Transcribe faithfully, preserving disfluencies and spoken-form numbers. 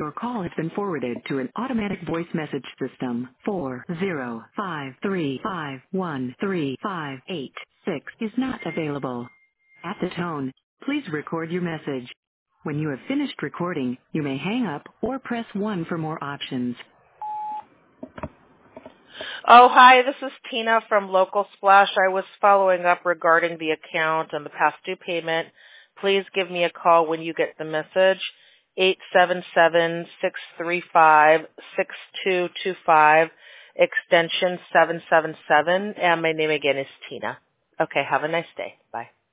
Your call has been forwarded to an automatic voice message system. four zero five three five one three five eight six is not available. At the tone, please record your message. When you have finished recording, you may hang up or press one for more options. Oh, hi, this is Tina from Local Splash. I was following up regarding the account and the past due payment. Please give me a call when you get the message, eight seven seven, six three five, six two two five, extension seven seven seven, and my name again is Tina. Okay, have a nice day. Bye.